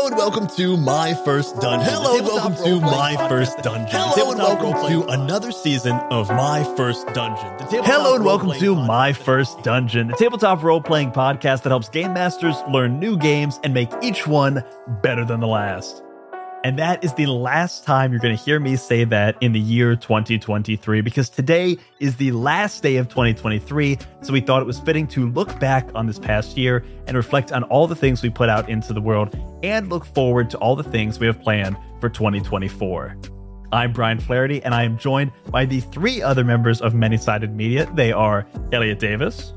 and welcome to My First Dungeon. Hello and welcome to My First Dungeon. Hello and welcome to another season of My First Dungeon. Hello and welcome to My First Dungeon, a tabletop role-playing podcast that helps game masters learn new games and make each one better than the last. And that is the last time you're going to hear me say that in the year 2023, because today is the last day of 2023, so we thought it was fitting to look back on this past year and reflect on all the things we put out into the world and look forward to all the things we have planned for 2024. I'm Brian Flaherty, and I am joined by the three other members of Many-Sided Media. They are Elliot Davis.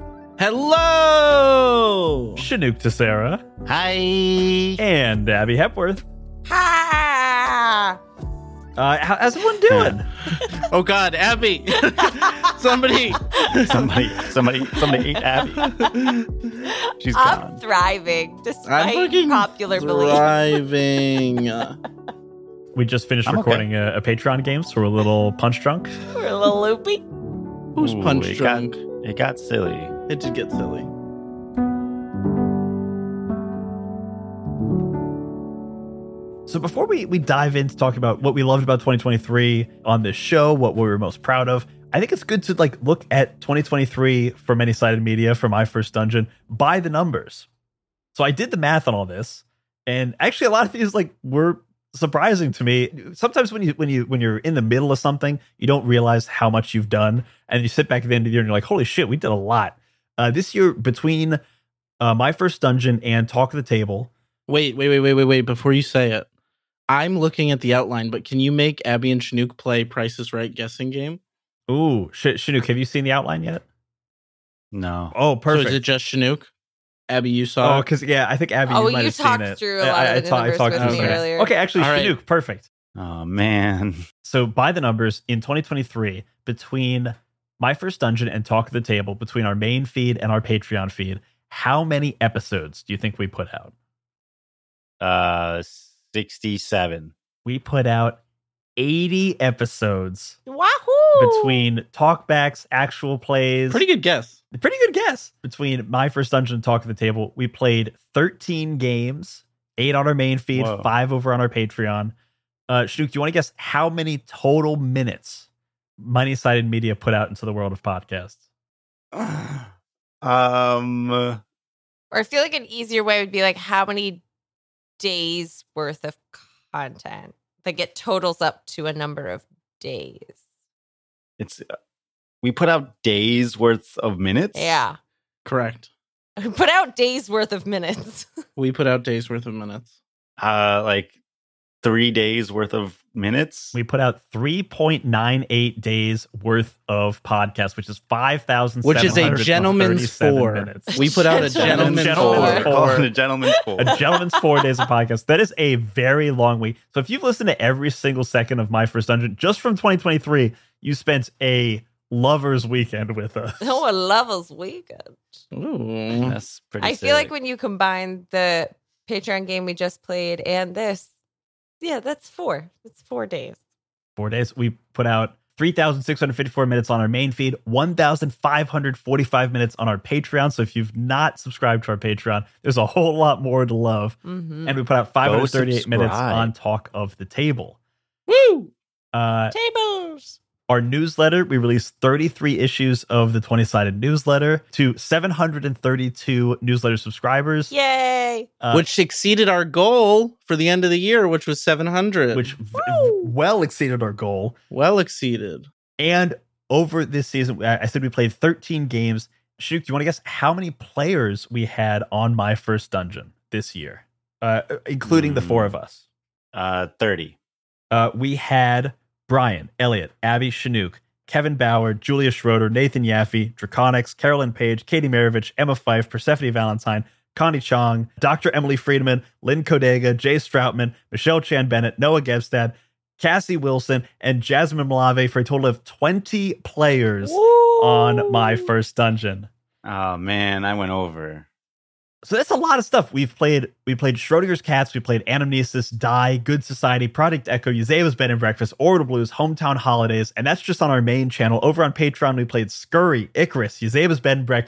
Hello! Chinook Tessera. Hi! And Abby Hepworth. Ha! How's everyone doing? Oh God, Abby! Somebody ate Abby. She's I'm gone. thriving, I'm despite fucking popular belief. thriving. We just finished I'm recording a Patreon game, so we're a little punch drunk. We're a little loopy. Who's Ooh, punch it drunk? It got silly. It did get silly. So before we dive into talking about what we loved about 2023 on this show, what we were most proud of, I think it's good to look at 2023 for Many-Sided Media, for My First Dungeon, by the numbers. So I did the math on all this, and actually a lot of these were surprising to me. Sometimes when you're in the middle of something, you don't realize how much you've done, and you sit back at the end of the year and you're like, holy shit, we did a lot. This year, between My First Dungeon and Talk of the Table. Wait. Before you say it, I'm looking at the outline, but can you make Abby and Chinook play Price is Right guessing game? Ooh, Chinook, have you seen the outline yet? No. Oh, perfect. So is it just Chinook? Abby, you saw Oh, it? because I think Abby, Oh, you might you have seen talked it. through a lot of the numbers with me through it. earlier. Okay, actually, All right. Chinook, perfect. Oh, man. So by the numbers, in 2023, between My First Dungeon and Talk of the Table, between our main feed and our Patreon feed, how many episodes do you think we put out? 67. We put out 80 episodes Wahoo! between talkbacks, actual plays. Pretty good guess. Pretty good guess. Between My First Dungeon and Talk of the Table, we played 13 games, 8 on our main feed, Whoa. 5 over on our Patreon. Shnook, do you want to guess how many total minutes Many-Sided Media put out into the world of podcasts? Or I feel like an easier way would be how many days worth of content. It totals up to a number of days. It's we put out days worth of minutes. Yeah. Correct. Put out days worth of minutes. We put out days worth of minutes. 3 days worth of minutes. We put out 3.98 days worth of podcasts, which is 5,737 Which is a gentleman's 4. minutes. We put out a gentleman's Gentleman's 4. four. A gentleman's four. A gentleman's 4 days of podcast. That is a very long week. So if you've listened to every single second of My First Dungeon, just from 2023, you spent a lover's weekend with us. Oh, a lover's weekend. Ooh. That's pretty I feel like when you combine the Patreon game we just played and this, yeah, that's 4. It's 4 days. 4 days. We put out 3,654 minutes on our main feed, 1,545 minutes on our Patreon. So if you've not subscribed to our Patreon, there's a whole lot more to love. Mm-hmm. And we put out 538 minutes subscribe. on Talk of the Table. Woo! Tables. Our newsletter, we released 33 issues of the 20-sided newsletter to 732 newsletter subscribers, Yay. Which exceeded our goal for the end of the year, which was 700. which well exceeded our goal. well exceeded. And over this season, I said we played 13 games. Shuk, do you want to guess how many players we had on My First Dungeon this year, including the 4 of us? 30. We had Brian, Elliot, Abby, Chinook, Kevin Bauer, Julia Schroeder, Nathan Yaffe, Draconix, Carolyn Page, Katie Maravich, Emma Fife, Persephone Valentine, Connie Chong, Dr. Emily Friedman, Lynn Kodega, Jay Stroutman, Michelle Chan Bennett, Noah Gebstad, Cassie Wilson, and Jasmine Malave for a total of 20 players on My First Dungeon. Oh, man, I went over. So that's a lot of stuff. We played Schrodinger's Cats, we played Anamnesis, Die, Good Society, Project Echo, Yuzeva's Bed and Breakfast, Orbital Blues, Hometown Holidays, and that's just on our main channel. Over on Patreon, we played Scurry, Icarus, Yuzeva's Bed and Breakfast,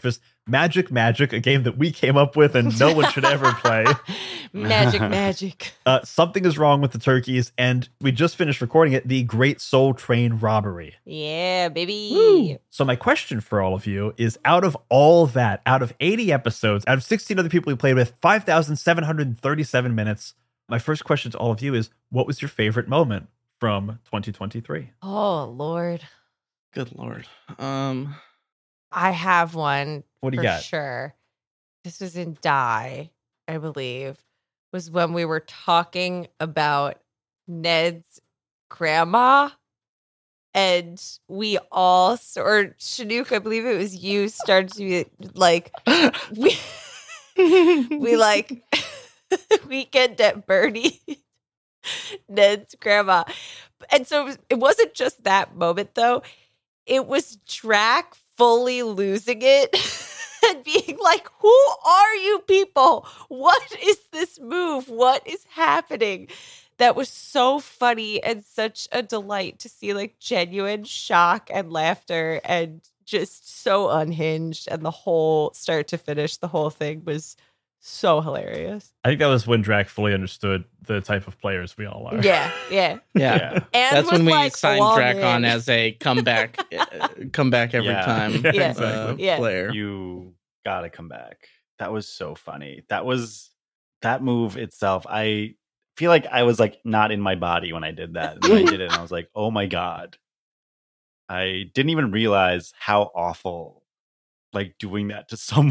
Magic, a game that we came up with and no one should ever play. Magic. Something is wrong with the turkeys, and we just finished recording it, the Great Soul Train Robbery. Yeah, baby. Woo. So my question for all of you is, out of all that, out of 80 episodes, out of 16 other people we played with, 5,737 minutes, my first question to all of you is, what was your favorite moment from 2023? Oh, Lord. Good Lord. I have one. What do you for got? Sure. This was in Die, I believe, was when we were talking about Ned's grandma. And we all, or Chinook, I believe it was you, started to be like, we like Weekend at Bernie, Ned's grandma. And so it wasn't just that moment, though. It was Drac fully losing it and being like, who are you people? What is this move? What is happening? That was so funny and such a delight to see, like, genuine shock and laughter and just so unhinged. And the whole start to finish, the whole thing was so hilarious. I think that was when Drac fully understood the type of players we all are. Yeah. Yeah. And That's when we like, signed "Log Drac in." on as a comeback every time Yeah, exactly. player. You gotta come back. That was so funny. That move itself. I feel like I was like not in my body when I did that. And I did it and I was like, oh my God. I didn't even realize how awful like doing that to someone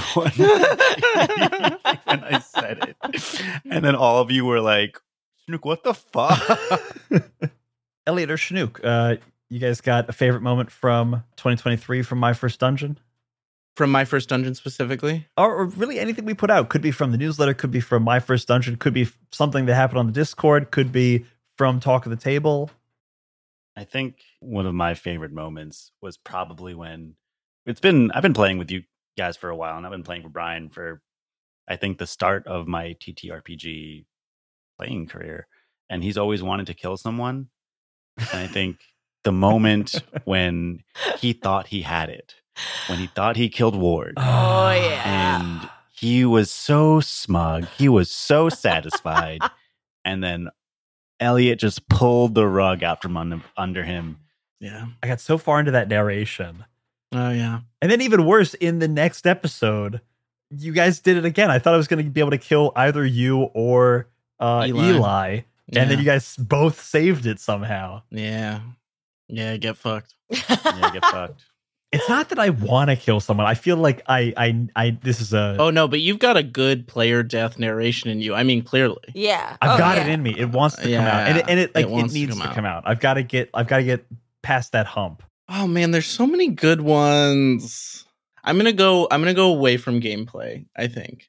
when I said it. And then all of you were like, Chinook, what the fuck? Elliot or Chinook, you guys got a favorite moment from 2023 from My First Dungeon? From My First Dungeon specifically? Or really anything we put out. Could be from the newsletter, could be from My First Dungeon, could be something that happened on the Discord, could be from Talk of the Table. I think one of my favorite moments was probably when I've been playing with you guys for a while, and I've been playing with Brian for, I think, the start of my TTRPG playing career. And he's always wanted to kill someone. And I think the moment when he thought he had it, when he thought he killed Ward. Oh, yeah. And he was so smug. He was so satisfied. And then Elliot just pulled the rug out from under him. Yeah. I got so far into that narration. Oh, yeah. And then even worse, in the next episode, you guys did it again. I thought I was going to be able to kill either you or Eli. And then you guys both saved it somehow. Yeah. Yeah, get fucked. Yeah, get fucked. It's not that I want to kill someone. I feel like I this is a... Oh, no, but you've got a good player death narration in you. I mean, clearly. Yeah. I've got it in me. It wants to come out. And it needs to come out. I've got to get past that hump. Oh man, there's so many good ones. I'm gonna go away from gameplay, I think.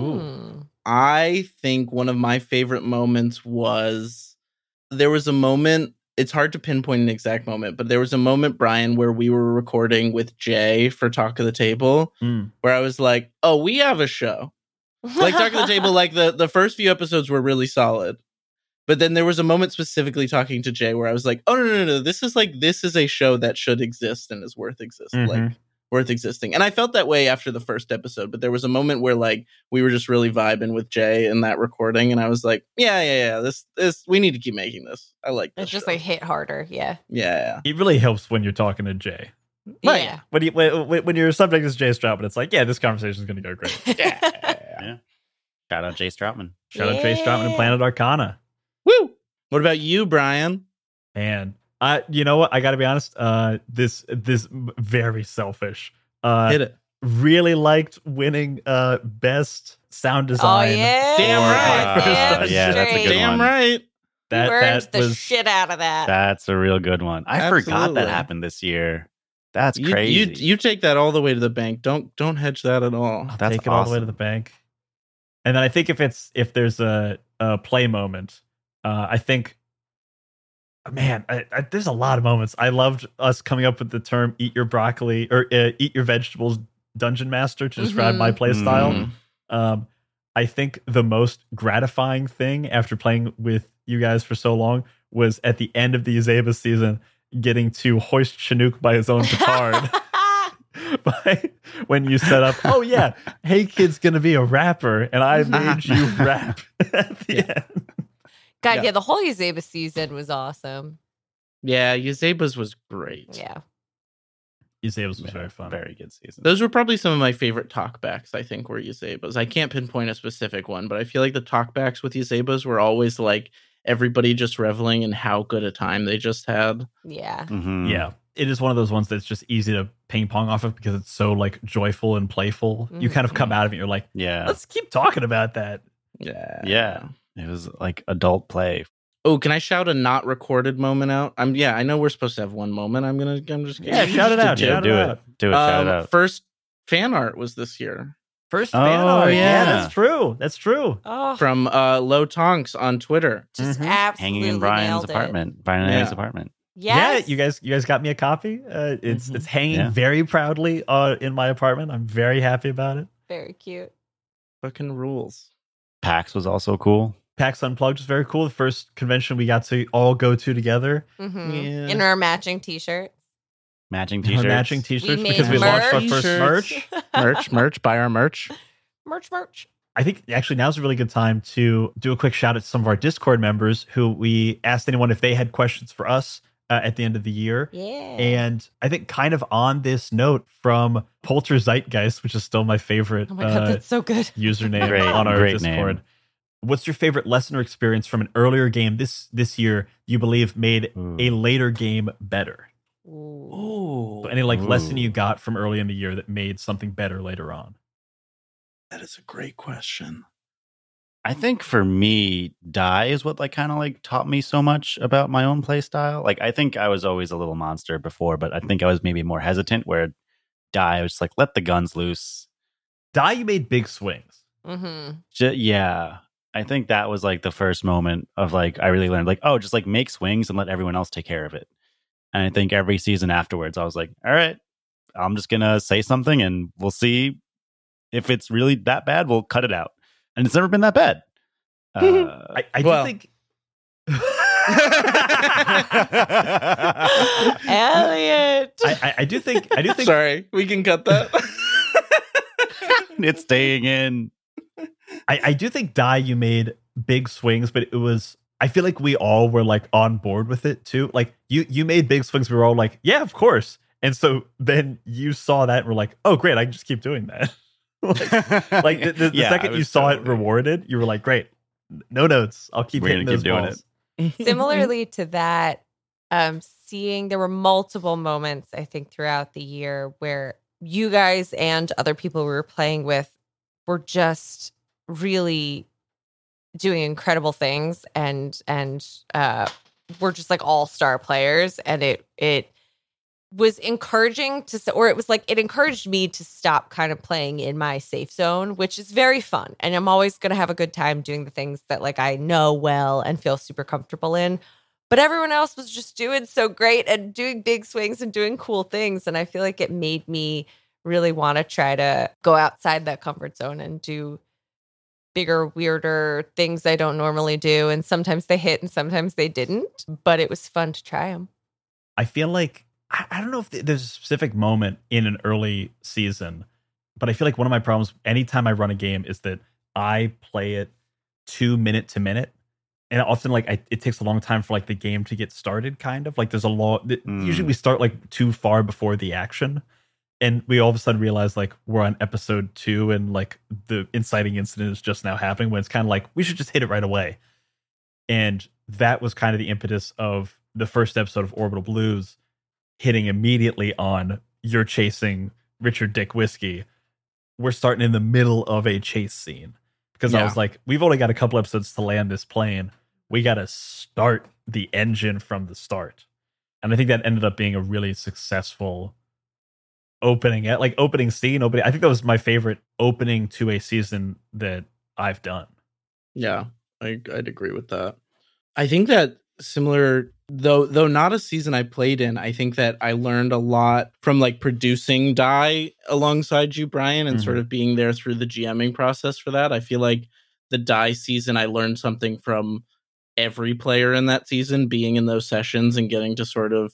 I think one of my favorite moments was there was a moment, it's hard to pinpoint an exact moment, but there was a moment, Brian, where we were recording with Jay for Talk of the Table, where I was like, oh, we have a show. Like Talk of the Table, like the first few episodes were really solid. But then there was a moment specifically talking to Jay where I was like, oh, no. This is a show that should exist and is worth existing. Like worth existing. And I felt that way after the first episode, but there was a moment where like we were just really vibing with Jay in that recording. And I was like, yeah. This we need to keep making this. I like this. It's just show. like hit harder. Yeah. Yeah. It really helps when you're talking to Jay. Right. Yeah. When your subject is Jay Stroutman, it's like, yeah, this conversation is going to go great. Yeah. Shout out Jay Stroutman. Shout out Jay Stroutman and Planet Arcana. Woo! What about you, Brian? Man, you know what? I got to be honest. This very selfish. Hit it. Really liked winning best sound design. Oh yeah, Damn right. Yeah, that's a good Damn one. right. That the was shit out of that. That's a real good one. I forgot Absolutely. that happened this year. That's You crazy. you take that all the way to the bank. Don't hedge that at all. That's take it all the way to awesome. the bank. And then I think if there's a play moment, I think, man, there's a lot of moments. I loved us coming up with the term "eat your broccoli" or "eat your vegetables" dungeon master to describe my play style. I think the most gratifying thing after playing with you guys for so long was at the end of the Uzeba season getting to hoist Chinook by his own petard. when you set up, oh yeah, Hey Kid's gonna be a rapper, and I made you rap at the end. God, the whole Uzeba season was awesome. Yeah, Uzeba's was great. Yeah. Uzeba's was very fun. Very good season. Those were probably some of my favorite talkbacks, I think, were Uzeba's. I can't pinpoint a specific one, but I feel like the talkbacks with Uzeba's were always like everybody just reveling in how good a time they just had. Yeah. Mm-hmm. Yeah. It is one of those ones that's just easy to ping pong off of because it's so like joyful and playful. You kind of come out of it, you're like, let's keep talking about that. Yeah. It was like adult play. Oh, can I shout a not recorded moment out? I know we're supposed to have one moment. I'm just shout it out. Do it. Shout it out. First fan art was this year. First fan art. Yeah. That's true. Oh, From Low Tonks on Twitter. just absolutely Hanging in Brian's nailed apartment. Brian and Annie's apartment. Yes. Yeah, you guys got me a copy. It's hanging very proudly in my apartment. I'm very happy about it. Very cute. Fucking rules. PAX was also cool. PAX Unplugged was very cool. The first convention we got to all go to together. Mm-hmm. Yeah. In our matching t-shirts. Matching Our t-shirts. matching t-shirts We because made we launched our merch. first merch. merch. Buy our merch. Merch. I think actually now's a really good time to do a quick shout out to some of our Discord members who we asked anyone if they had questions for us at the end of the year. Yeah. And I think kind of on this note from Polter Zeitgeist, which is still my favorite Oh my God, that's so good. username on our Discord. Name. What's your favorite lesson or experience from an earlier game this year you believe made a later game better? Ooh. So any lesson you got from early in the year that made something better later on? That is a great question. I think for me, Die is what kind of taught me so much about my own play style. I think I was always a little monster before, but I think I was maybe more hesitant, where Die was just let the guns loose. Die, you made big swings. Mm-hmm. Yeah. I think that was the first moment of I really learned just make swings and let everyone else take care of it. And I think every season afterwards, I was like, all right, I'm just going to say something and we'll see if it's really that bad. We'll cut it out. And it's never been that bad. I do think... Elliot. I do think... Sorry, we can cut that. It's staying in. I do think Die, you made big swings, but it was... I feel like we all were on board with it too. You made big swings. We were all yeah, of course. And so then you saw that and were like, oh, great. I can just keep doing that. The second you saw it rewarded, you were like, great. No notes. I'll keep hitting those balls. Similarly to that, seeing there were multiple moments, I think, throughout the year where you guys and other people we were playing with were just really doing incredible things and we're just all-star players, and it was encouraging it encouraged me to stop kind of playing in my safe zone, which is very fun. And I'm always going to have a good time doing the things that I know well and feel super comfortable in. But everyone else was just doing so great and doing big swings and doing cool things. And I feel like it made me really want to try to go outside that comfort zone and do bigger, weirder things I don't normally do. And sometimes they hit and sometimes they didn't, but it was fun to try them. I feel like, I don't know if there's a specific moment in an early season, but I feel like one of my problems anytime I run a game is that I play it too minute to minute. And often it takes a long time for the game to get started, kind of. There's a long, usually we start too far before the action. And we all of a sudden realize we're on episode 2 and the inciting incident is just now happening, when it's kind of we should just hit it right away. And that was kind of the impetus of the first episode of Orbital Blues, hitting immediately on you're chasing Richard Dick Whiskey. We're starting in the middle of a chase scene. Because I was we've only got a couple episodes to land this plane. We got to start the engine from the start. And I think that ended up being a really successful opening scene. I think that was my favorite opening to a season that I've done. Yeah, I'd agree with that. I think that similar, though not a season I played in, I think that I learned a lot from producing Die alongside you, Brian, and sort of being there through the GMing process for that. I feel like the Die season, I learned something from every player in that season, being in those sessions and getting to sort of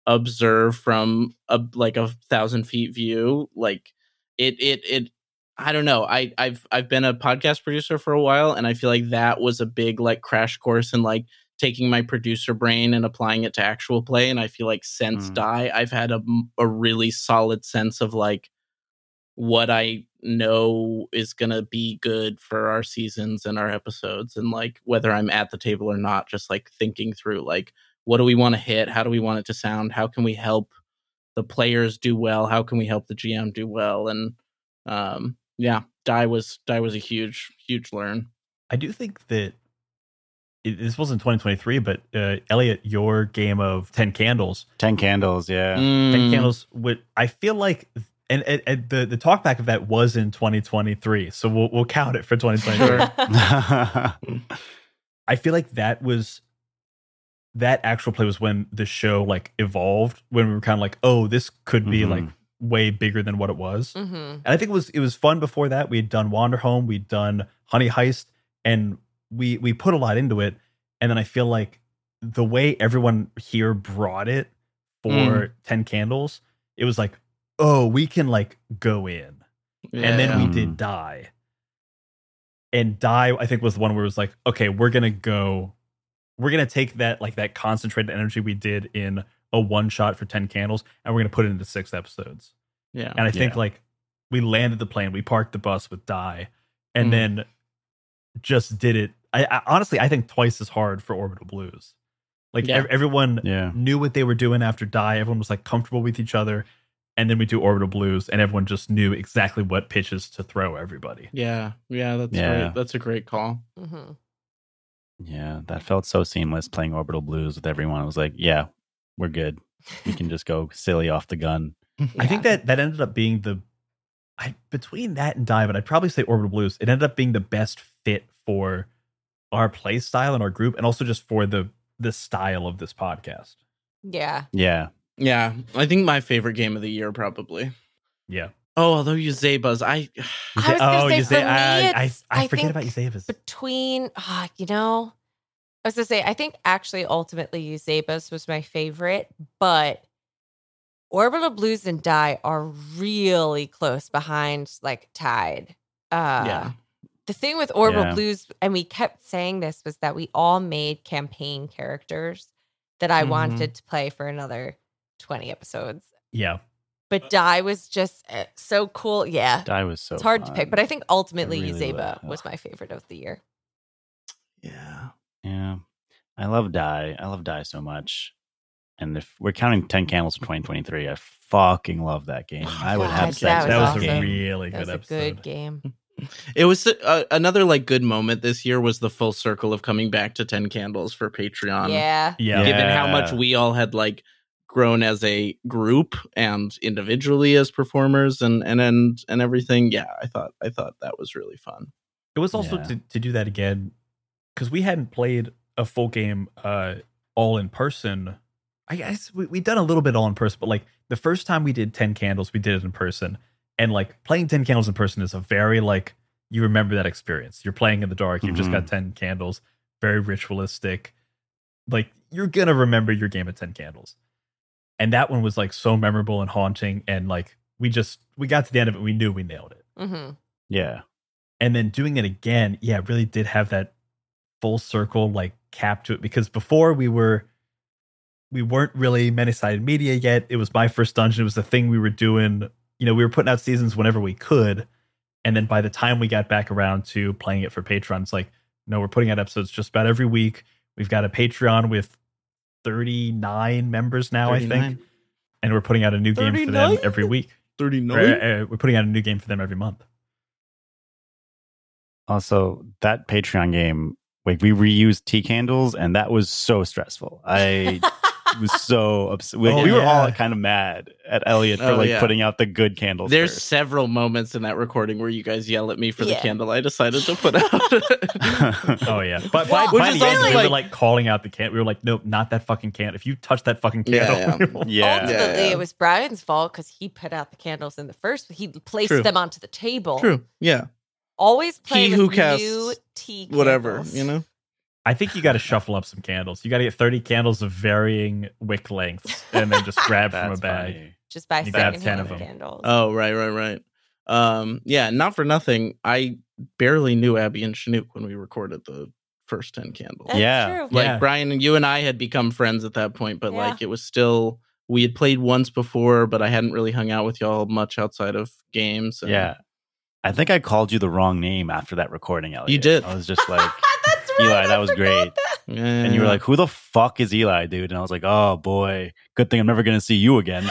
observe from a 1,000 feet view. Like it I don't know. I've been a podcast producer for a while, and I feel like that was a big like crash course in like taking my producer brain and applying it to actual play. And I feel like since Die, I've had a really solid sense of like what I know is gonna be good for our seasons and our episodes, and like whether I'm at the table or not, just like thinking through like what do we want to hit, how do we want it to sound, how can we help the players do well, how can we help the GM do well. And yeah, Die was a huge learn. I do think that this wasn't 2023, but Elliot, your game of 10 Candles. 10 Candles, yeah. 10 Candles, I feel like, and the talkback of that was in 2023, so we'll count it for 2023. I feel like that actual play was when the show like evolved, when we were kind of like, oh, this could be like way bigger than what it was. And I think it was fun before that. We had done Wanderhome, we'd done Honey Heist, and we put a lot into it. And then I feel like the way everyone here brought it for 10 Candles, it was like, oh, we can like go in. Yeah. And then we did Die. And Die, I think, was the one where it was like, okay, we're going to take that like that concentrated energy we did in a one shot for 10 Candles, and we're going to put it into 6 episodes. Yeah. And I think like we landed the plane, we parked the bus with Die, and then just did it. I honestly, I think twice as hard for Orbital Blues. Like everyone knew what they were doing after Die. Everyone was like comfortable with each other. And then we do Orbital Blues, and everyone just knew exactly what pitches to throw everybody. Yeah, that's great. That's a great call. Yeah, that felt so seamless playing Orbital Blues with everyone. I was like, yeah, we're good. We can just go silly off the gun. I think that ended up being between that and Die, but I'd probably say Orbital Blues. It ended up being the best fit for our play style and our group, and also just for the style of this podcast. Yeah. I think my favorite game of the year, probably. Yeah. Oh, although Uzebas, I was gonna say, I forget about Uzebas. Between, I was gonna say, I think actually ultimately Uzebas was my favorite, but Orbital Blues and Die are really close behind, like tied. The thing with Orbital Blues, and we kept saying this, was that we all made campaign characters that I wanted to play for another 20 episodes. Yeah. But Die was just so cool. Yeah. Die was so It's hard fun. to pick, but I think ultimately really Uzeba was my favorite of the year. Yeah. I love Die. I love Die so much. And if we're counting 10 Candles for 2023, I fucking love that game. I would have sex with that was game. a really good episode. Good game. It was another like good moment this year was the full circle of coming back to 10 Candles for Patreon. Yeah. Given how much we all had like grown as a group and individually as performers and everything. Yeah, I thought that was really fun. It was also to do that again, because we hadn't played a full game all in person. I guess we'd done a little bit all in person, but like the first time we did 10 Candles, we did it in person. And like playing 10 Candles in person is a very like, you remember that experience. You're playing in the dark. You've just got 10 candles, very ritualistic. Like you're going to remember your game of 10 Candles. And that one was like so memorable and haunting. And like, we got to the end of it. We knew we nailed it. Mm-hmm. Yeah. And then doing it again. Yeah, it really did have that full circle, like cap to it, because before we weren't really Many-Sided Media yet. It was My First Dungeon. It was the thing we were doing. You know, we were putting out seasons whenever we could. And then by the time we got back around to playing it for Patreon, it's like, no, we're putting out episodes just about every week. We've got a Patreon with 39 members now, 39. I think. And we're putting out a new 39? Game for them every week. 39? We're putting out a new game for them every month. Also, that Patreon game, like we reused tea candles, and that was so stressful. I was so upset. We were all kind of mad at Elliot for putting out the good candles. There's first. Several moments in that recording where you guys yell at me for the candle I decided to put out. Oh yeah, but by the end, we were like calling out the can. We were like, nope, not that fucking can. If you touch that fucking candle, Ultimately, it was Brian's fault because he put out the candles in the first. He placed them onto the table. True. Yeah. Always play with new tea candles. Whatever, you know. I think you got to shuffle up some candles. You got to get 30 candles of varying wick lengths and then just grab from a bag. Funny. Just buy You got 10 secondhand of them. candles. Oh, right. Yeah, not for nothing. I barely knew Abby and Chinook when we recorded the first 10 candles. That's Yeah. true. Like Yeah. Brian and you and I had become friends at that point, but Yeah. like it was still, we had played once before, but I hadn't really hung out with y'all much outside of games. And Yeah. I think I called you the wrong name after that recording, Elliot. You did. I was just like, That's right. Eli, that I was forgot great. that. Yeah. And you were like, who the fuck is Eli, dude? And I was like, oh boy, good thing I'm never going to see you again.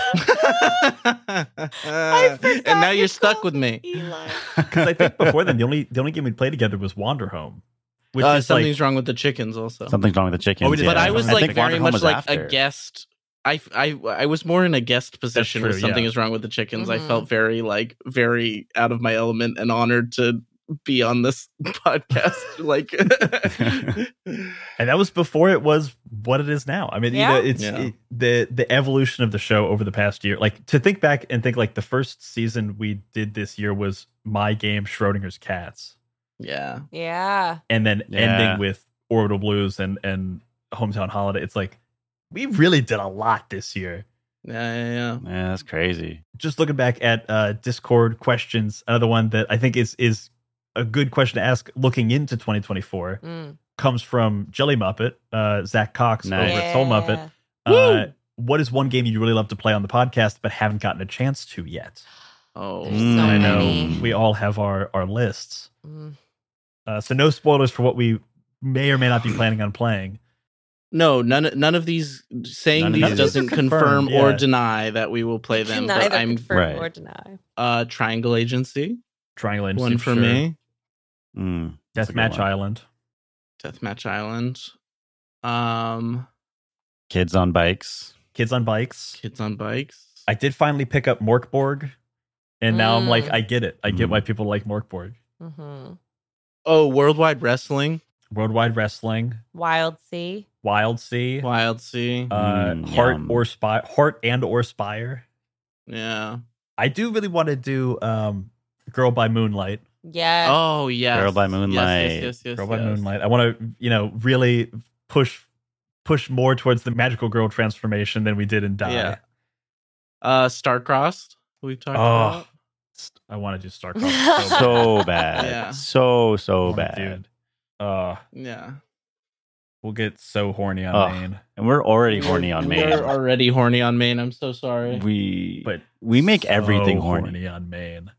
I forgot and now you you're stuck called with me. Eli. Because I think before then, the only game we'd played together was Wanderhome. Which is Something's like, wrong with the chickens also. Something's wrong with the chickens. Oh, we did- But Yeah, I was I like think very Wanderhome much was like after. a guest. I was more in a guest position true, with something yeah. is wrong with the chickens. I Mhm. felt very out of my element and honored to be on this podcast. Like, and that was before it was what it is now. I mean, Yeah. it's Yeah. the evolution of the show over the past year. Like to think back and think like the first season we did this year was my game Schrodinger's Cats, yeah, Yeah. and then Yeah. ending with Orbital Blues and Hometown Holiday. It's like we really did a lot this year. yeah. Yeah, that's crazy. Just looking back at Discord questions, another one that I think is a good question to ask looking into 2024 Mm. comes from Jelly Muppet, Zach Cox Nice. over at Soul Muppet. What is one game you really love to play on the podcast but haven't gotten a chance to yet? Oh, There's so I know many. we all have our lists. Mm. So no spoilers for what we may or may not be planning on playing. No, none of these saying None of these these doesn't are confirm confirmed, or yeah. deny that we will play them. Neither But I'm confirm Right. or deny. Triangle Agency, Triangle Agency, one for sure. me. That's a good Deathmatch one. Island. Deathmatch Island. Kids on bikes. Kids on Bikes. Kids on Bikes. I did finally pick up Morkborg, and now I'm like, Mm. I get it. I get Mm. why people like Morkborg. Mm-hmm. Oh, Worldwide Wrestling. Worldwide Wrestling, Wild Sea. Wild Sea, Wild Sea. Heart Yum. or Spire, Heart and or Spire. Yeah. I do really want to do Girl by Moonlight. Yes. Oh, yes. Girl by Yes, Moonlight. Yes. Girl by Moonlight. I want to, really push more towards the magical girl transformation than we did in Die. Yeah. Starcrossed. We've talked Oh, about. I want to do StarCraft so So bad. Yeah. So bad. bad. Dude. Yeah. We'll get so horny on Oh, Maine. And we're already horny on Maine. We're already horny on Maine. I'm so sorry. But we make so everything horny. on Maine.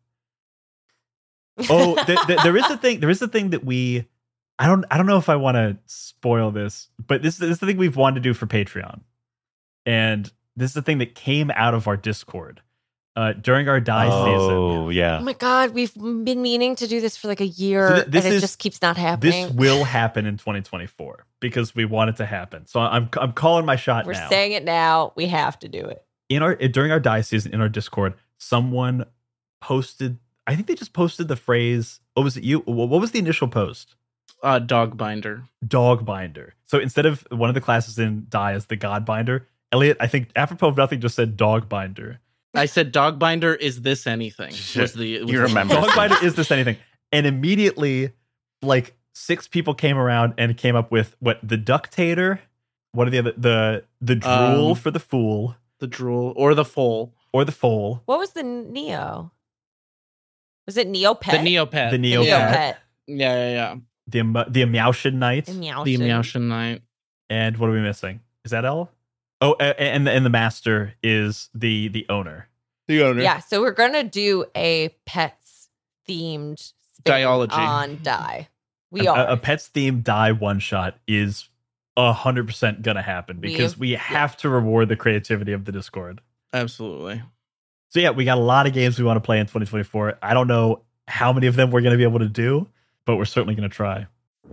Oh, there is a thing. There is a thing that we. I don't know if I want to spoil this, but this is the thing we've wanted to do for Patreon, and this is the thing that came out of our Discord during our Die season. Oh, yeah. Oh my God, we've been meaning to do this for like a year, So this and it is- just keeps not happening. This will happen in 2024 because we want it to happen. So I'm calling my shot We're now. saying it now. We have to do it. During our Die season in our Discord, someone posted. I think they just posted the phrase. Oh, was it you? What was the initial post? Dogbinder. Dogbinder. So instead of one of the classes in Die as the Godbinder, Elliot, I think apropos of nothing, just said Dogbinder. I said Dogbinder. Is this anything? Shit. Was You remember. Dogbinder, is this anything? And immediately, like 6 people came around and came up with what the Ductator. What are the other the drool for the fool the drool or the foal? or the foal? What was the Neo? Was it Neopet? The Neopet. The The Neopet. Neopet. Yeah. The Meowshin Knight. The Meowshin. The Meowshin Knight. And what are we missing? Is that L? Oh, and the master is the owner. The owner. Yeah, so we're gonna do a pets themed spin Diology. on Die. We are. A pets themed Die one shot is 100% gonna happen because we have to reward the creativity of the Discord. Absolutely. So yeah, we got a lot of games we want to play in 2024. I don't know how many of them we're gonna be able to do, but we're certainly gonna try.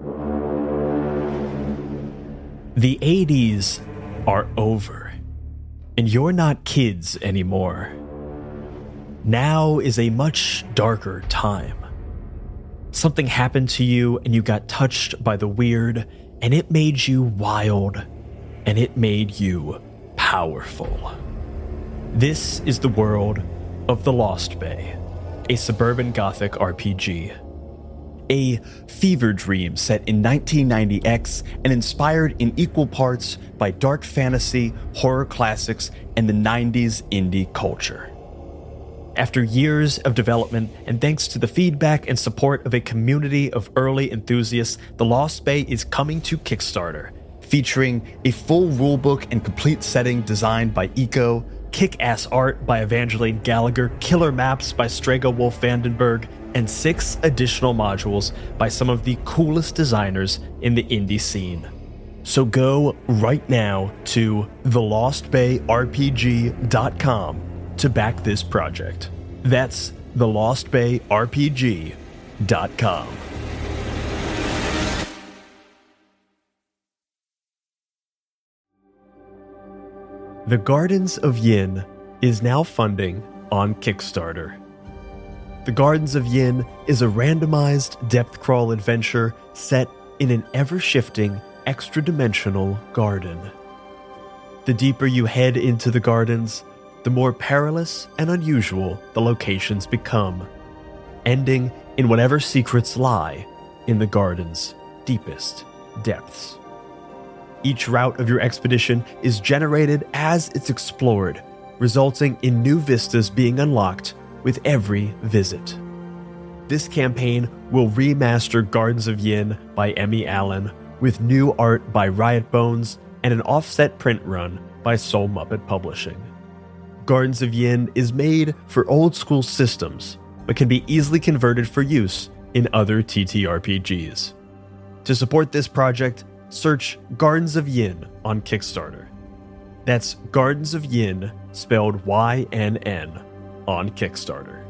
The 80s are over, and you're not kids anymore. Now is a much darker time. Something happened to you and you got touched by the weird, and it made you wild, and it made you powerful. This is the world of The Lost Bay, a suburban gothic RPG. a fever dream set in 1990X and inspired in equal parts by dark fantasy, horror classics, and the 90s indie culture. After years of development, and thanks to the feedback and support of a community of early enthusiasts, The Lost Bay is coming to Kickstarter, featuring a full rulebook and complete setting designed by Eco, kick-ass art by Evangeline Gallagher, killer maps by Strega Wolf Vandenberg, and 6 additional modules by some of the coolest designers in the indie scene. So go right now to thelostbayrpg.com to back this project. That's thelostbayrpg.com. The Gardens of Yin is now funding on Kickstarter. The Gardens of Yin is a randomized depth crawl adventure set in an ever-shifting, extra-dimensional garden. The deeper you head into the gardens, the more perilous and unusual the locations become, ending in whatever secrets lie in the garden's deepest depths. Each route of your expedition is generated as it's explored, resulting in new vistas being unlocked with every visit. This campaign will remaster Gardens of Yin by Emmy Allen, with new art by Riot Bones and an offset print run by Soul Muppet Publishing. Gardens of Yin is made for old school systems, but can be easily converted for use in other TTRPGs. To support this project, search Gardens of Yin on Kickstarter. That's Gardens of Yin, spelled YNN, on Kickstarter.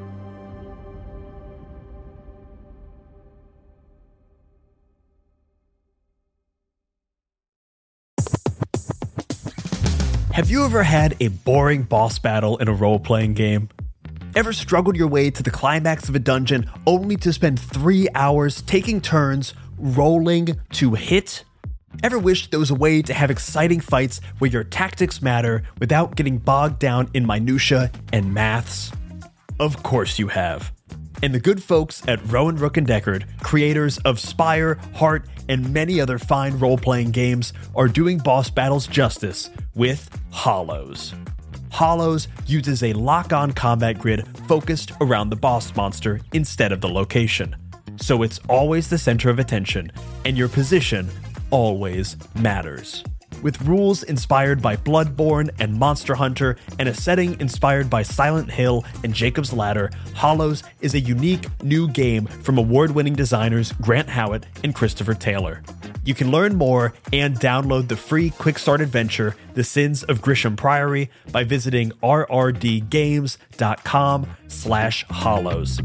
Have you ever had a boring boss battle in a role-playing game? Ever struggled your way to the climax of a dungeon only to spend 3 hours taking turns rolling to hit? Ever wished there was a way to have exciting fights where your tactics matter without getting bogged down in minutia and maths? Of course you have. And the good folks at Rowan Rook & Deckard, creators of Spire, Heart, and many other fine role-playing games, are doing boss battles justice with Hollows. Hollows uses a lock-on combat grid focused around the boss monster instead of the location, so it's always the center of attention, and your position always matters. With rules inspired by Bloodborne and Monster Hunter and a setting inspired by Silent Hill and Jacob's Ladder, Hollows is a unique new game from award-winning designers Grant Howitt and Christopher Taylor. You can learn more and download the free quick start adventure, The Sins of Grisham Priory, by visiting rrdgames.com/hollows.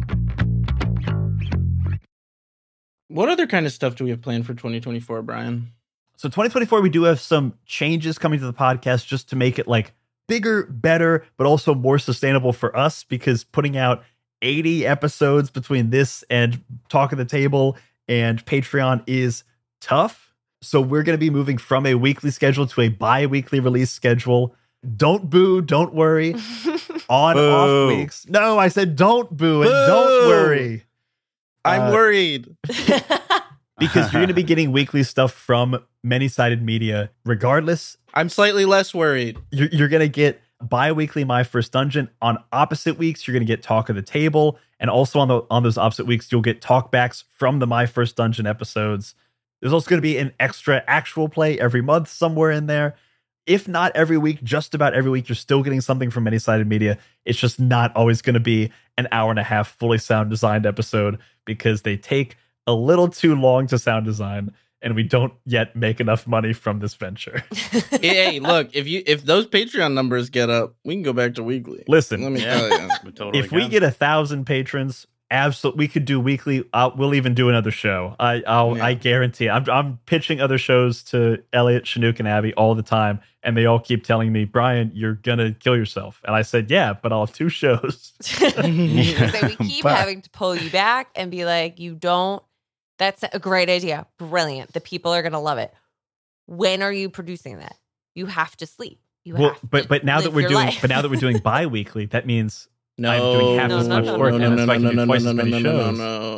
What other kind of stuff do we have planned for 2024, Brian? So 2024, we do have some changes coming to the podcast just to make it like bigger, better, but also more sustainable for us, because putting out 80 episodes between this and Talk of the Table and Patreon is tough. So we're going to be moving from a weekly schedule to a bi-weekly release schedule. Don't boo, don't worry. On Boo. Off weeks. No, I said don't boo and Boo. don't worry. I'm worried. Because you're going to be getting weekly stuff from Many-Sided Media regardless. I'm slightly less worried. You're going to get bi-weekly My First Dungeon. On opposite weeks, you're going to get Talk of the Table. And also on those opposite weeks, you'll get talkbacks from the My First Dungeon episodes. There's also going to be an extra actual play every month somewhere in there. If not every week, just about every week, you're still getting something from Many-Sided Media. It's just not always going to be an hour and a half fully sound designed episode, because they take a little too long to sound design, and we don't yet make enough money from this venture. Hey, look, if those Patreon numbers get up, we can go back to weekly. Listen, let me tell you. If we get 1,000 patrons, absolutely, we could do weekly. We'll even do another show. I guarantee. I'm pitching other shows to Elliot, Chinook, and Abby all the time, and they all keep telling me, Brian, you're gonna kill yourself. And I said, yeah, but I'll have 2 shows. So we keep having to pull you back and be like, you don't. That's a great idea. Brilliant. The people are gonna love it. When are you producing that? You have to sleep. But now that we're doing bi-weekly, that means no, I'm doing half as much work and expecting to do twice as many shows. No.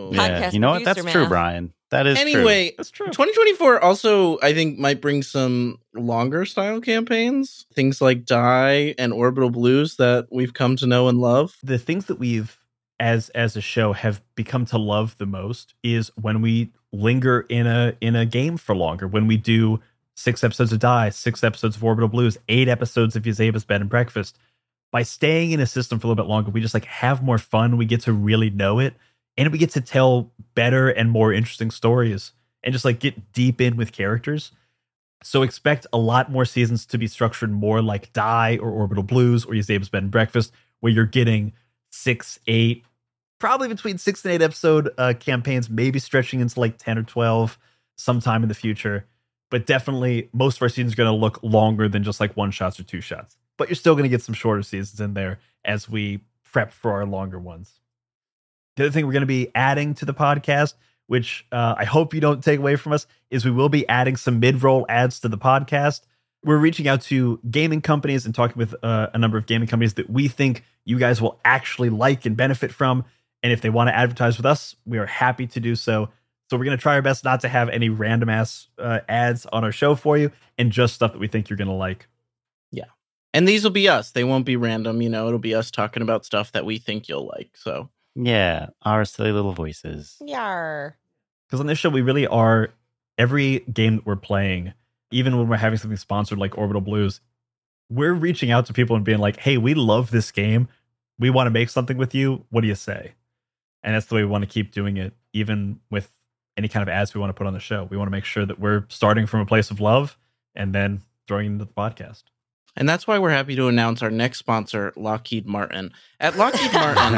Podcast you know what? That's producer true, math. Brian. That is Anyway, That's true. 2024 also, I think, might bring some longer style campaigns. Things like Die and Orbital Blues that we've come to know and love. The things that we've, as a show, have become to love the most is when we linger in a game for longer. When we do 6 episodes of Die, 6 episodes of Orbital Blues, 8 episodes of Yazeba's Bed and Breakfast. By staying in a system for a little bit longer, we just like have more fun. We get to really know it, and we get to tell better and more interesting stories, and just like get deep in with characters. So expect a lot more seasons to be structured more like Die or Orbital Blues or Yazeba's Bed and Breakfast, where you're getting 6, 8, probably between 6 and 8 episode campaigns, maybe stretching into like 10 or 12 sometime in the future. But definitely most of our seasons are going to look longer than just like 1 shots or 2 shots. But you're still going to get some shorter seasons in there as we prep for our longer ones. The other thing we're going to be adding to the podcast, which I hope you don't take away from us, is we will be adding some mid-roll ads to the podcast. We're reaching out to gaming companies and talking with a number of gaming companies that we think you guys will actually like and benefit from. And if they want to advertise with us, we are happy to do so. So we're going to try our best not to have any random ass ads on our show for you, and just stuff that we think you're going to like. Yeah. And these will be us. They won't be random. You know, it'll be us talking about stuff that we think you'll like. So Yeah, our silly little voices. Yar. Because on this show, we really are, every game that we're playing, even when we're having something sponsored like Orbital Blues, we're reaching out to people and being like, hey, we love this game. We want to make something with you. What do you say? And that's the way we want to keep doing it, even with any kind of ads we want to put on the show. We want to make sure that we're starting from a place of love and then throwing it into the podcast. And that's why we're happy to announce our next sponsor, Lockheed Martin. At Lockheed Martin,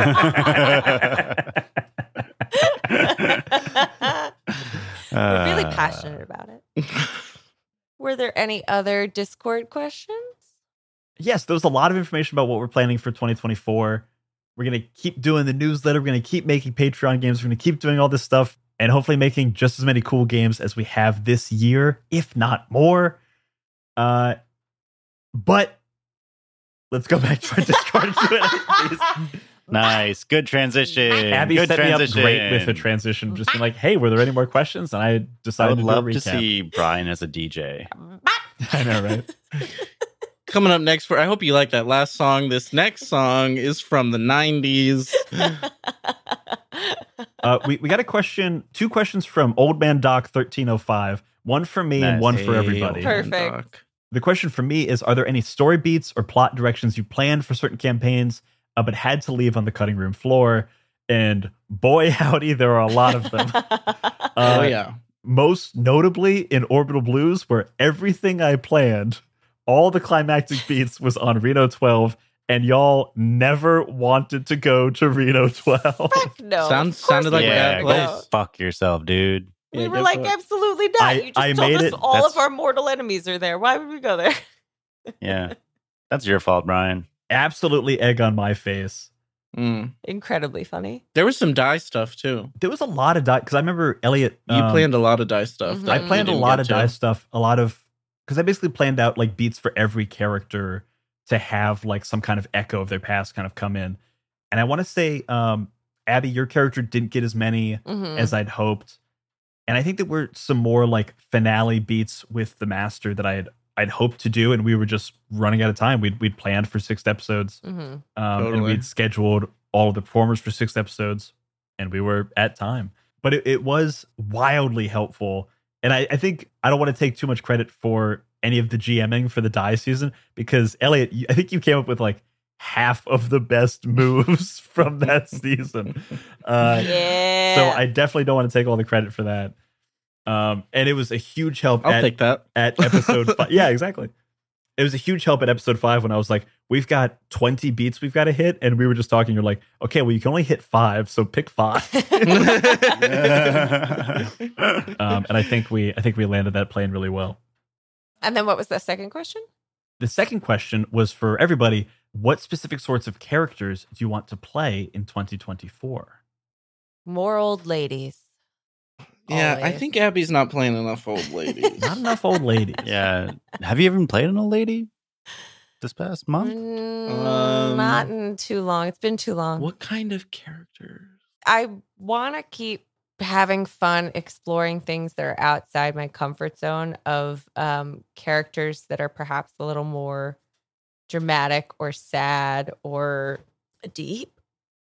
we're really passionate about it. Were there any other Discord questions? Yes, there was a lot of information about what we're planning for 2024. We're going to keep doing the newsletter. We're going to keep making Patreon games. We're going to keep doing all this stuff and hopefully making just as many cool games as we have this year, if not more. But let's go back to our Discord Q&A. Nice. Good transition. Abby Good set transition. me up great with the transition. Just being like, hey, were there any more questions? And I I decided would to love do a to recap. see Brian as a DJ. I know, right? coming up next, I hope you like that last song. This next song is from the 90s. We got a question, 2 questions from Old Man Doc 1305. One for me and one for everybody. Perfect. The question for me is, are there any story beats or plot directions you planned for certain campaigns, but had to leave on the cutting room floor? And boy, howdy, there are a lot of them. Oh, yeah. Most notably in Orbital Blues, where everything I planned, all the climactic beats was on Reno 12, and y'all never wanted to go to Reno 12. No. Sounded like a bad place. Go fuck yourself, dude. We Yeah, were like, definitely. absolutely not. You just I told made us it. all of our mortal enemies are there. Why would we go there? Yeah. That's your fault, Brian. Absolutely egg on my face. Mm. Incredibly funny. There was some die stuff, too. There was a lot of die, because I remember Elliot. You planned a lot of die stuff. Mhm. that I we planned a didn't lot get of to. die stuff, because I basically planned out like beats for every character to have like some kind of echo of their past kind of come in. And I want to say, Abby, your character didn't get as many Mhm. as I'd hoped. And I think there were some more like finale beats with the master that I'd hoped to do, and we were just running out of time. We'd planned for 6 episodes, Mhm. and Totally. we'd scheduled all of the performers for 6 episodes, and we were at time. But it was wildly helpful. And I think I don't want to take too much credit for any of the GMing for the die season, because Elliot, I think you came up with like half of the best moves from that season. Yeah. So I definitely don't want to take all the credit for that. And it was a huge help I'll take that. at episode 5. Yeah, exactly. It was a huge help at episode 5 when I was like, we've got 20 beats we've got to hit. And we were just talking. You're like, okay, well, you can only hit 5. So pick 5. And I think we landed that plane really well. And then what was the second question? The second question was for everybody. What specific sorts of characters do you want to play in 2024? More old ladies. Yeah, I Always. think Abby's not playing enough old ladies. Not enough old ladies. Yeah. Have you even played an old lady this past month? Not in too long. It's been too long. What kind of characters? I want to keep having fun exploring things that are outside my comfort zone of characters that are perhaps a little more dramatic or sad or deep.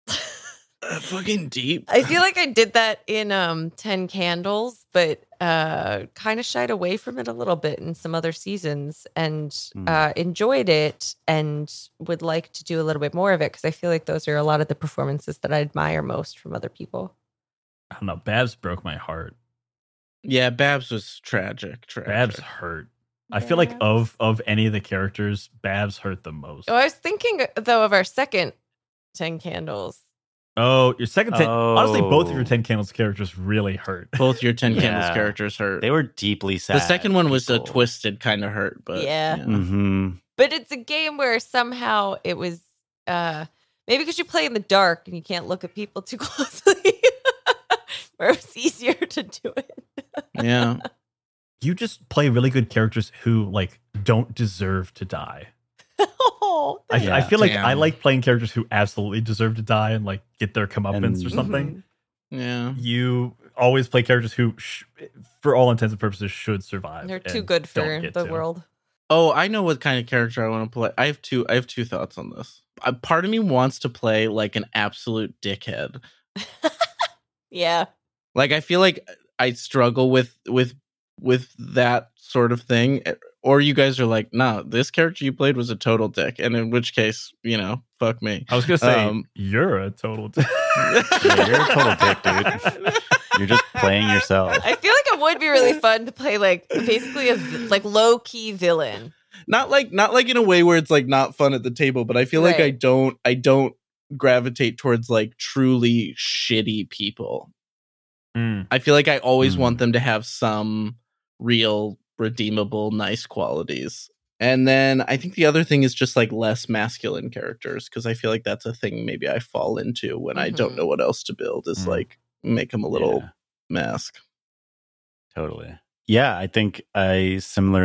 Fucking deep. I feel like I did that in 10 Candles, but kind of shied away from it a little bit in some other seasons and enjoyed it and would like to do a little bit more of it because I feel like those are a lot of the performances that I admire most from other people. I don't know. Babs broke my heart. Yeah, Babs was tragic. Babs hurt. I feel like of any of the characters, Babs hurt the most. Oh, I was thinking, though, of our second 10 Candles. Oh, your second 10. Honestly, both of your 10 Candles characters really hurt. Both your 10 Candles characters hurt. They were deeply sad. The second one was a twisted kind of hurt, but yeah. Mm-hmm. But it's a game where somehow it was maybe because you play in the dark and you can't look at people too closely, where it's easier to do it. Yeah. You just play really good characters who like don't deserve to die. Oh, I feel like I like playing characters who absolutely deserve to die and like get their comeuppance or something. Yeah. You always play characters who, for all intents and purposes, should survive. They're too good for the world. Oh, I know what kind of character I want to play. I have two thoughts on this. Part of me wants to play like an absolute dickhead. Yeah. Like I feel like I struggle with that sort of thing. Or you guys are like, no, this character you played was a total dick. And in which case, fuck me. I was going to say, you're a total dick. Yeah, you're a total dick, dude. You're just playing yourself. I feel like it would be really fun to play like basically a like low-key villain. Not like in a way where it's like not fun at the table, but I feel like I don't gravitate towards like truly shitty people. I feel like I always want them to have some real redeemable nice qualities. And then I think the other thing is just like less masculine characters, because I feel like that's a thing maybe I fall into when I don't know what else to build, is like make them a little mask. Totally. Yeah, I think I've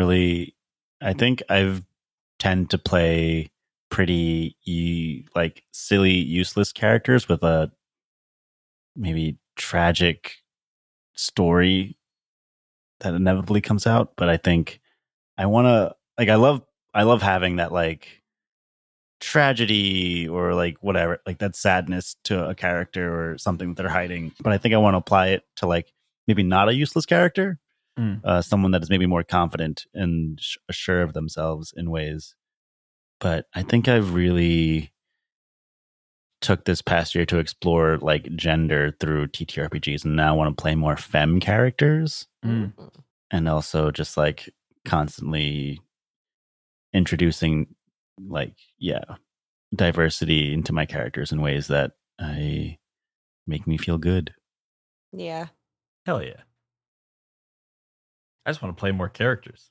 tend to play pretty like silly, useless characters with a maybe tragic story that inevitably comes out. But I think I want to like I love having that like tragedy or like whatever, like that sadness to a character or something that they're hiding. But I think I want to apply it to like maybe not a useless character, someone that is maybe more confident and sure of themselves in ways. But I think I've really took this past year to explore like gender through TTRPGs, and now I want to play more femme characters, and also just like constantly introducing like diversity into my characters in ways that make me feel good. Yeah. Hell yeah. I just want to play more characters.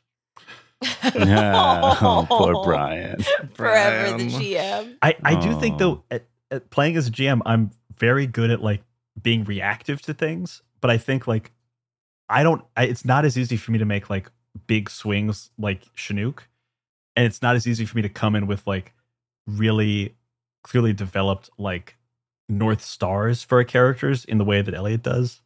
Oh, poor Brian. Forever the GM. I do think though at playing as a GM, I'm very good at like being reactive to things, but I think like it's not as easy for me to make like big swings like Chinook, and it's not as easy for me to come in with like really clearly developed like North Stars for our characters in the way that Elliot does.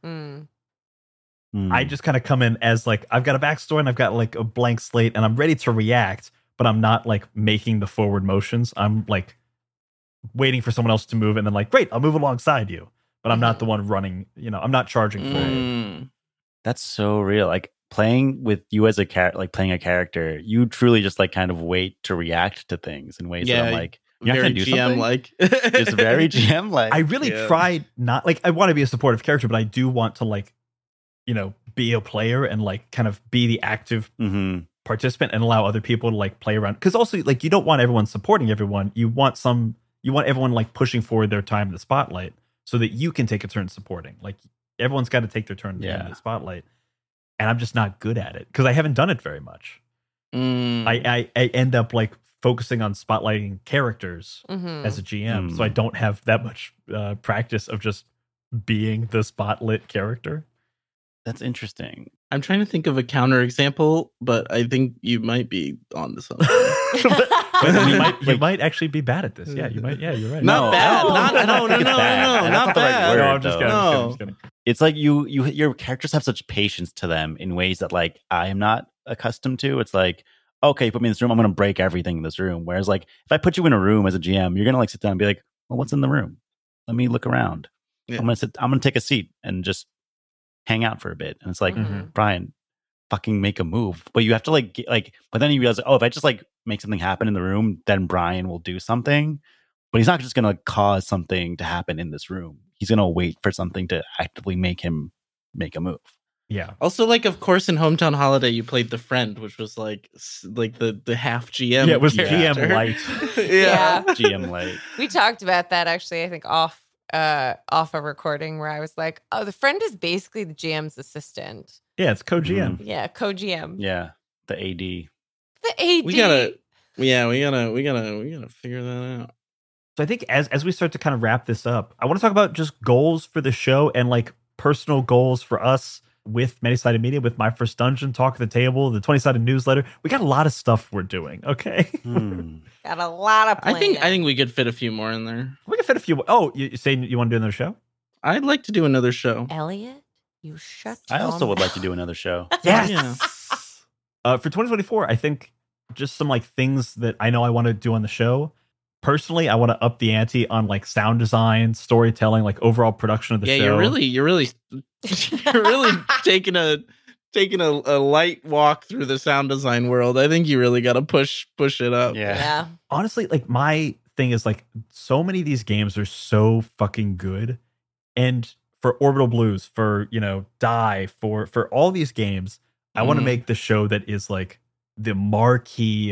I just kind of come in as like, I've got a backstory and I've got like a blank slate and I'm ready to react, but I'm not like making the forward motions. I'm like waiting for someone else to move and then like, great, I'll move alongside you. But I'm not the one running, I'm not charging forward. That's so real. Like playing with you as a like playing a character, you truly just like kind of wait to react to things in ways that I'm like, you're very not gonna do GM like. It's very GM like. I really tried not like, I want to be a supportive character, but I do want to like, be a player and like kind of be the active participant and allow other people to like play around. Because also like you don't want everyone supporting everyone. You want everyone like pushing forward their time in the spotlight so that you can take a turn supporting. Like everyone's got to take their turn in the spotlight. And I'm just not good at it because I haven't done it very much. I end up like focusing on spotlighting characters as a GM. So I don't have that much practice of just being the spotlit character. That's interesting. I'm trying to think of a counterexample, but I think you might be onto something. you might actually be bad at this. Yeah, you might. Yeah, you're right. Not bad. No, Not not bad. word, No, I'm just kidding. No. I'm just kidding. It's like your characters have such patience to them in ways that like I am not accustomed to. It's like, okay, put me in this room, I'm going to break everything in this room. Whereas like if I put you in a room as a GM, you're going to like sit down and be like, well, what's in the room? Let me look around. Yeah. I'm going to take a seat and just hang out for a bit. And it's like, Brian, fucking make a move. But you have to but then you realize, oh, if I just like make something happen in the room, then Brian will do something. But he's not just going to cause something to happen in this room. He's going to wait for something to actively make him make a move. Yeah. Also, like, of course, in Hometown Holiday, you played the friend, which was like the half GM. Yeah, it was character. GM light. Yeah. GM light. We talked about that actually, I think off a recording where I was like, oh, the friend is basically the GM's assistant. Yeah, it's co-GM. Yeah, co-GM. Yeah, the AD. The AD. We gotta figure that out. So I think as we start to kind of wrap this up, I want to talk about just goals for the show and like personal goals for us with Many Sided Media, with My First Dungeon, Talk at the Table, the 20-sided newsletter. We got a lot of stuff we're doing. Okay, Got a lot of plans. I think we could fit a few more in there. we can fit a few. Oh, you saying you want to do another show? I'd like to do another show. Elliot, you shut. I also your would like mouth. to do another show. Yes. Yeah. For 2024, I think just some like things that I know I want to do on the show. Personally, I want to up the ante on like sound design, storytelling, like overall production of the show. You're really taking a light walk through the sound design world. I think you really got to push it up. Yeah. Honestly, like my thing is like so many of these games are so fucking good. And for Orbital Blues, for, Die, for all these games, I want to make the show that is like the marquee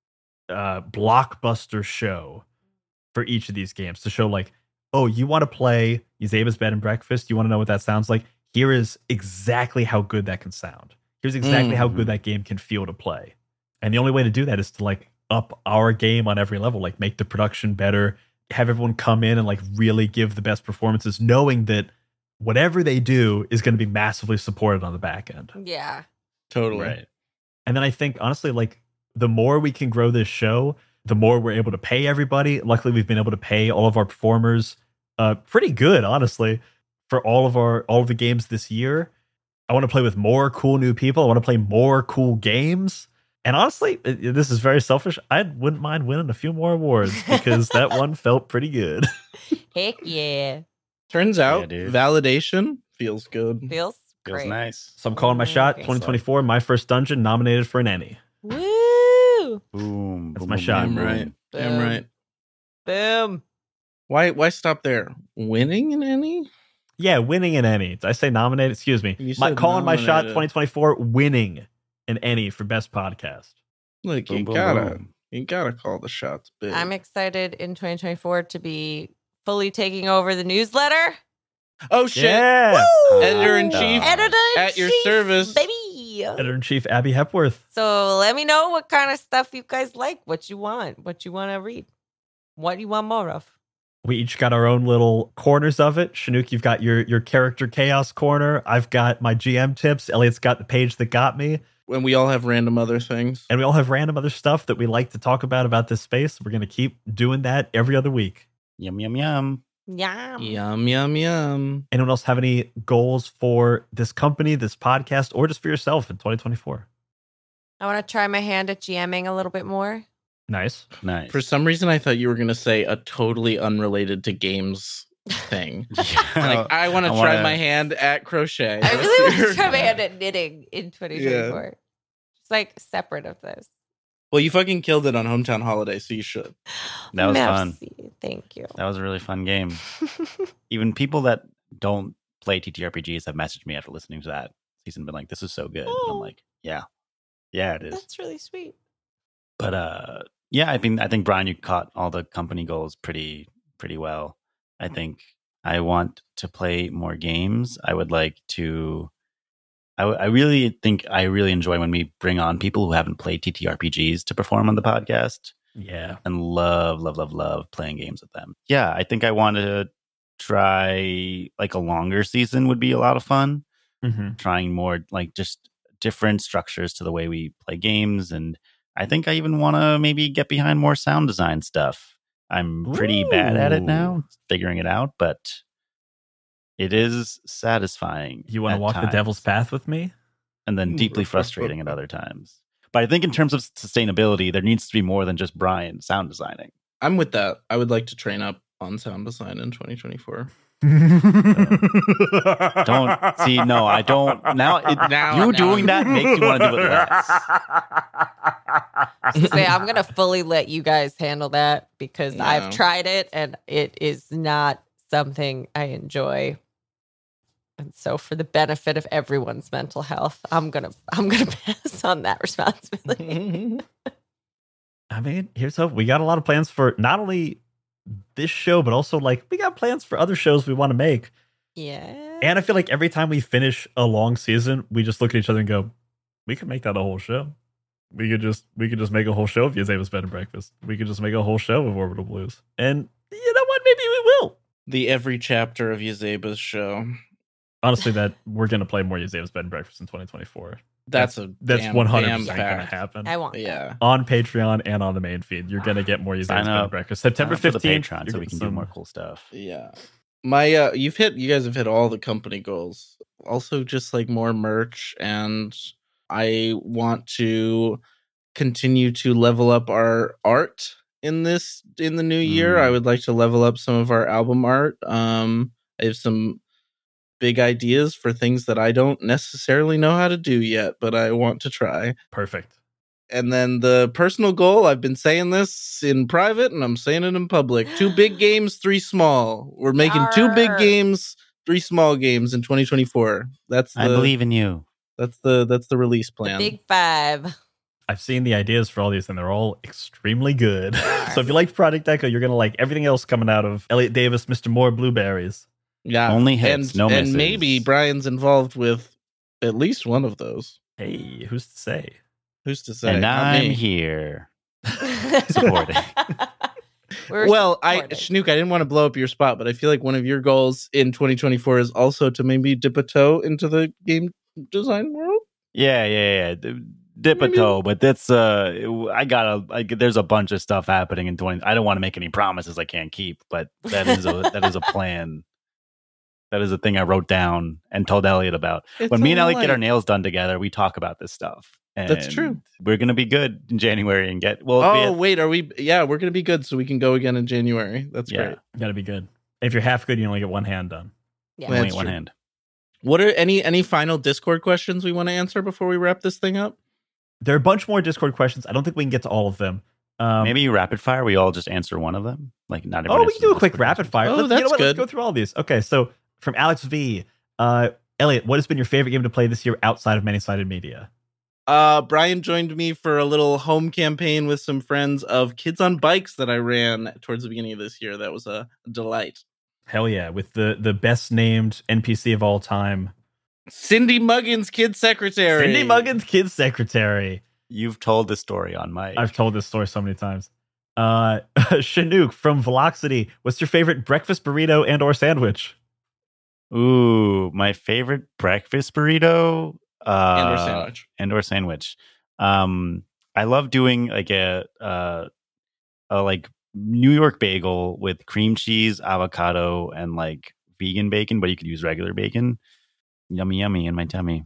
blockbuster show for each of these games to show like, oh, you want to play Yuzeba's Bed and Breakfast? You want to know what that sounds like? Here is exactly how good that can sound. Here's exactly how good that game can feel to play. And the only way to do that is to like up our game on every level, like make the production better, have everyone come in and like really give the best performances, knowing that whatever they do is going to be massively supported on the back end. Yeah. Totally. Right. And then I think, honestly, like the more we can grow this show, the more we're able to pay everybody. Luckily, we've been able to pay all of our performers pretty good, honestly, for all of the games this year. I want to play with more cool new people. I want to play more cool games. And honestly, this is very selfish. I wouldn't mind winning a few more awards because that one felt pretty good. Heck yeah. Turns out, dude. validation feels good. Feels Feels great. nice. So I'm calling my shot. Okay. 2024, My First Dungeon, nominated for an Emmy. Woo! Boom. That's boom, my boom, shot. boom, Damn right. boom. Damn right. Boom. Why stop there? Winning in any? Yeah, winning an Emmy. Did I say nominated? Excuse me. You My said calling my shot. nominated. 2024, winning an Emmy for best podcast. Like Boom, you boom, gotta boom. you gotta call the shots big. I'm excited in 2024 to be fully taking over the newsletter. Oh shit! Yeah. Editor-in-chief Editor at your service. baby. Editor-in-Chief Abby Hepworth. So let me know what kind of stuff you guys like, what you want to read, what you want more of. We each got our own little corners of it. Chinook, you've got your character chaos corner. I've got my GM tips. Elliot's got the page that got me. And we all have random other things. And we all have random other stuff that we like to talk about this space. We're going to keep doing that every other week. Yum, yum, yum. Yum. Yum yum yum. Anyone else have any goals for this company, this podcast, or just for yourself in 2024? I want to try my hand at GMing a little bit more. Nice. Nice. For some reason, I thought you were gonna say a totally unrelated to games thing. Like I want to try my hand at crochet. I really want to try my hand at knitting in 2024. It's like separate of this. Well, you fucking killed it on Hometown Holiday, so you should. That was fun. Merci. Thank you. That was a really fun game. Even people that don't play TTRPGs have messaged me after listening to that season, been like, "This is so good." And I'm like, "Yeah, it is." That's really sweet. But yeah, I think Brian, you caught all the company goals pretty well. I think I want to play more games. I would like to. I really think I really enjoy when we bring on people who haven't played TTRPGs to perform on the podcast. Yeah. And love playing games with them. Yeah, I think I want to try like a longer season would be a lot of fun. trying more like just different structures to the way we play games. And I think I even want to maybe get behind more sound design stuff. I'm pretty bad at it now, figuring it out, but it is satisfying. You want to walk the devil's path with me? And then deeply frustrating at other times. But I think in terms of sustainability, there needs to be more than just Brian sound designing. I'm with that. I would like to train up on sound design in 2024. Don't see. No, I don't. Now doing that makes you want to do it less. To say, I'm gonna fully let you guys handle that because I've tried it and it is not something I enjoy. And so, for the benefit of everyone's mental health, I'm gonna pass on that responsibility. I mean, here's hope. We got a lot of plans for not only this show, but also like we got plans for other shows we want to make. Yeah. And I feel like every time we finish a long season, we just look at each other and go, "We could make that a whole show. We could just make a whole show of Yazeba's Bed and Breakfast. We could just make a whole show of Orbital Blues." And you know what? Maybe we will. The every chapter of Yazeba's show. Honestly, that we're gonna play more Yazeba's Bed and Breakfast in 2024. That's 100% gonna happen. I want that. On Patreon and on the main feed. You're gonna get more Yazeba's Bed and Breakfast. September 15th, Patreon, so we can do more cool stuff. Yeah. You guys have hit all the company goals. Also just like more merch, and I want to continue to level up our art in the new year. I would like to level up some of our album art. I have some big ideas for things that I don't necessarily know how to do yet, but I want to try. Perfect. And then the personal goal, I've been saying this in private and I'm saying it in public. 2 big games, 3 small. We're making 2 big games, 3 small games in 2024. I believe in you. That's the release plan. The big 5. I've seen the ideas for all these and they're all extremely good. So if you like Project Echo, you're going to like everything else coming out of Elliot Davis, Mr. Moore, Blueberries. Yeah. Only hits, no misses. And maybe Brian's involved with at least one of those. Hey, who's to say? Who's to say? And I'm here supporting. Schnook, I didn't want to blow up your spot, but I feel like one of your goals in 2024 is also to maybe dip a toe into the game design world. Yeah. Dip a toe, but that's there's a bunch of stuff happening in 20. I don't want to make any promises I can't keep, but that is a plan. That is a thing I wrote down and told Elliot about. When me and Elliot get our nails done together, we talk about this stuff. And that's true. We're going to be good in January and get... are we... Yeah, we're going to be good so we can go again in January. That's great. You got to be good. If you're half good, you only get one hand done. Yeah. Only one hand. What are any final Discord questions we want to answer before we wrap this thing up? There are a bunch more Discord questions. I don't think we can get to all of them. Maybe rapid fire. We all just answer one of them. Like not. We can do a quick rapid fire. Oh, that's good. Let's go through all these. Okay, so from Alex V, Elliot, what has been your favorite game to play this year outside of Many-Sided Media? Brian joined me for a little home campaign with some friends of Kids on Bikes that I ran towards the beginning of this year. That was a delight. Hell yeah, with the best named NPC of all time, Cindy Muggins, Kid Secretary. Cindy Muggins, Kid Secretary. You've told this story on my... I've told this story so many times. Chinook from Velocity, what's your favorite breakfast burrito and or sandwich? Ooh, my favorite breakfast burrito and or sandwich. I love doing like a like New York bagel with cream cheese, avocado, and like vegan bacon, but you could use regular bacon. Yummy in my tummy.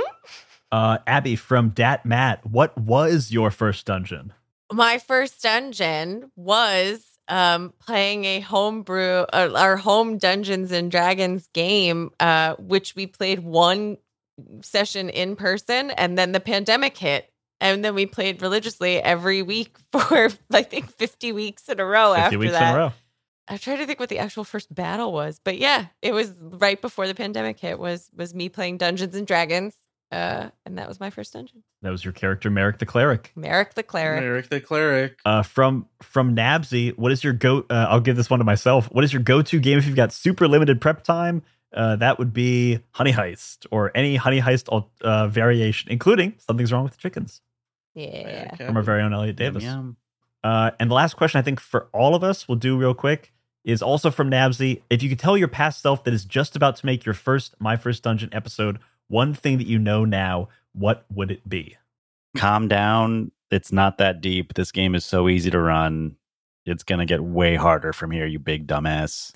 Abby from Dat Matt, what was your first dungeon? My first dungeon was playing a homebrew, our home Dungeons and Dragons game, which we played one session in person, and then the pandemic hit, and then we played religiously every week for I think 50 weeks in a row. 50 after weeks that, in a row. I'm trying to think what the actual first battle was, but yeah, it was right before the pandemic hit. Was me playing Dungeons and Dragons, and that was my first dungeon. That was your character, Merrick the Cleric. Merrick the Cleric. From Nabsy, what is your I'll give this one to myself. What is your go-to game if you've got super limited prep time? That would be Honey Heist or any Honey Heist variation, including Something's Wrong with the Chickens. Yeah. From our very own Elliot Davis. Yum. And the last question I think for all of us, we'll do real quick, is also from Nabsy. If you could tell your past self that is just about to make your first My First Dungeon episode one thing that you know now, what would it be? Calm down. It's not that deep. This game is so easy to run. It's going to get way harder from here, you big dumbass.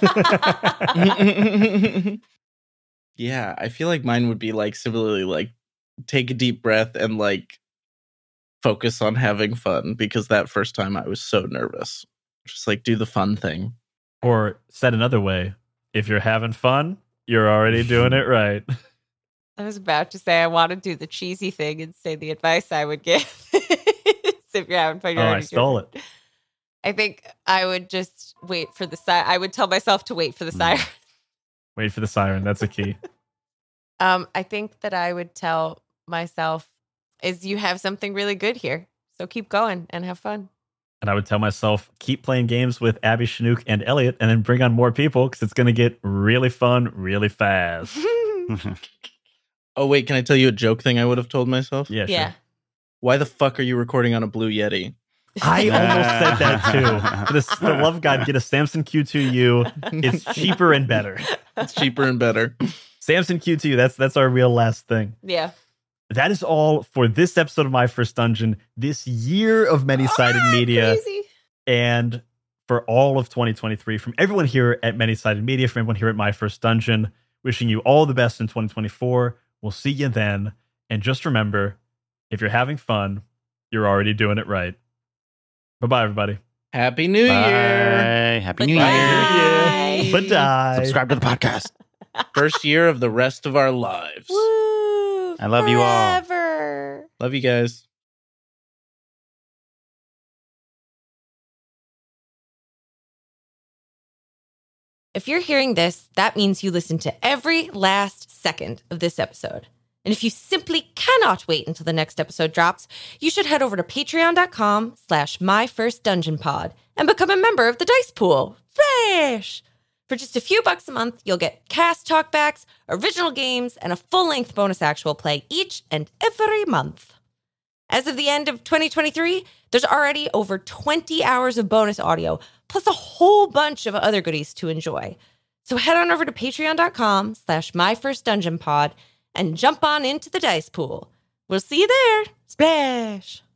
Yeah, I feel like mine would be like similarly like take a deep breath and like focus on having fun, because that first time I was so nervous. Just like do the fun thing. Or said another way, if you're having fun, you're already doing it right. I was about to say I want to do the cheesy thing and say the advice I would give. So if you're having fun, you're already I stole it. I think I would just wait for the siren. I would tell myself to wait for the siren. Wait for the siren. That's a key. I think that I would tell myself is you have something really good here. So keep going and have fun. And I would tell myself, keep playing games with Abby, Chinook, and Elliot, and then bring on more people because it's going to get really fun really fast. Oh, wait, can I tell you a joke thing I would have told myself? Yeah, sure. Why the fuck are you recording on a Blue Yeti? I almost said that too. For the love of God, get a Samson Q2U. It's cheaper and better. It's cheaper and better. Samson Q2U, that's our real last thing. Yeah. That is all for this episode of My First Dungeon, this year of many-sided media, crazy. and for all of 2023. From everyone here at Many-Sided Media, from everyone here at My First Dungeon, wishing you all the best in 2024. We'll see you then. And just remember, if you're having fun, you're already doing it right. Bye-bye, everybody. Happy New Year. Happy New Year. Bye-bye. Subscribe to the podcast. First year of the rest of our lives. Woo! I love you all. Forever. Love you guys. If you're hearing this, that means you listened to every last second of this episode. And if you simply cannot wait until the next episode drops, you should head over to patreon.com/myfirstdungeonpod and become a member of the Dice Pool. Fresh! For just a few bucks a month, you'll get cast talkbacks, original games, and a full-length bonus actual play each and every month. As of the end of 2023, there's already over 20 hours of bonus audio, plus a whole bunch of other goodies to enjoy. So head on over to patreon.com/myfirstdungeonpod and jump on into the Dice Pool. We'll see you there. Splash!